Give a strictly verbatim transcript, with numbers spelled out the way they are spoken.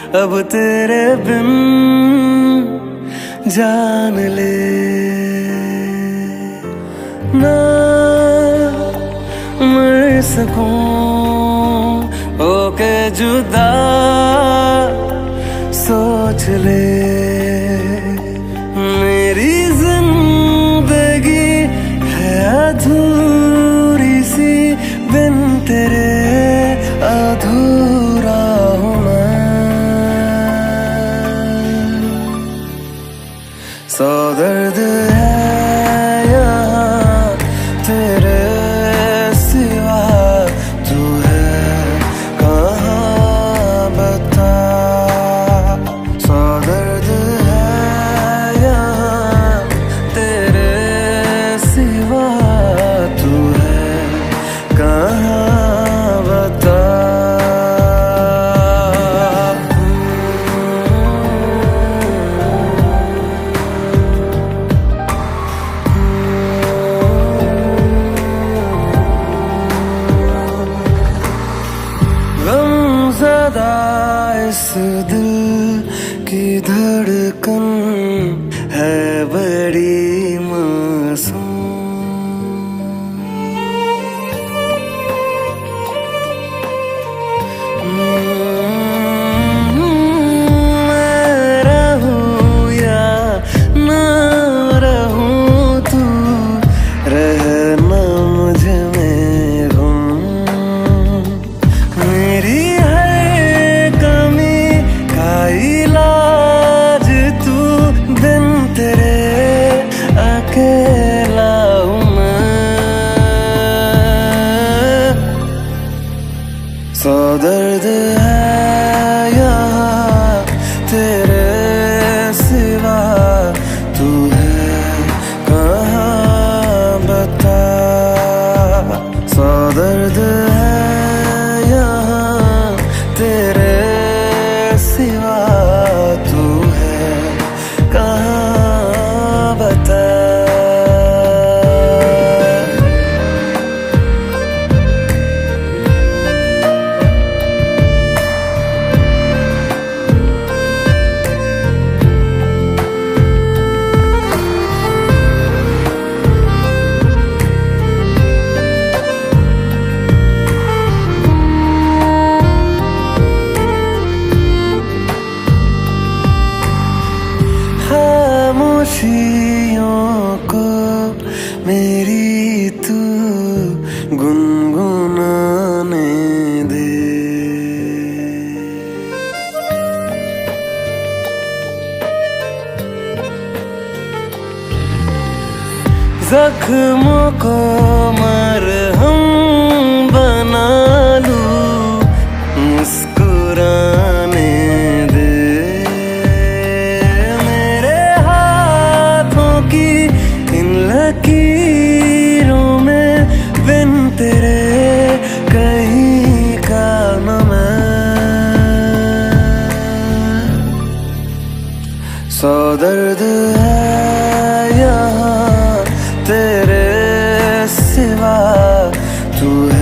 अब तेरे बिन जान ले ना मर सकूं होके जुदा सोच ले मेरी जिंदगी है अधूरी सी बिन तेरे अधूरा हूँ मैं सौ दर्द है यहाँ तेरे सिवा तू है कहाँ बता सौ दर्द है यहाँ तेरे सिवा तू है कहाँ बता इस दिल की धड़कन है बड़ी मासूम मैं रहूं या ना रहूं तू रहना मुझ में गुम मेरी इलाज तू बिन तेरे अकेला हूँ मैं सौ दर्द है यहाँ तेरे सिवा तू है कहाँ बता सौ दर्द है यहाँ तेरे सिवा तू है कहाँ बता खामोशियों को मेरी तू गुनगुनाने दे जख्मों को मरहम बना लूं मुस्कुराने लकीरों में बिन तेरे कहीं का न मैं सौ दर्द है यहाँ तेरे सिवा तू है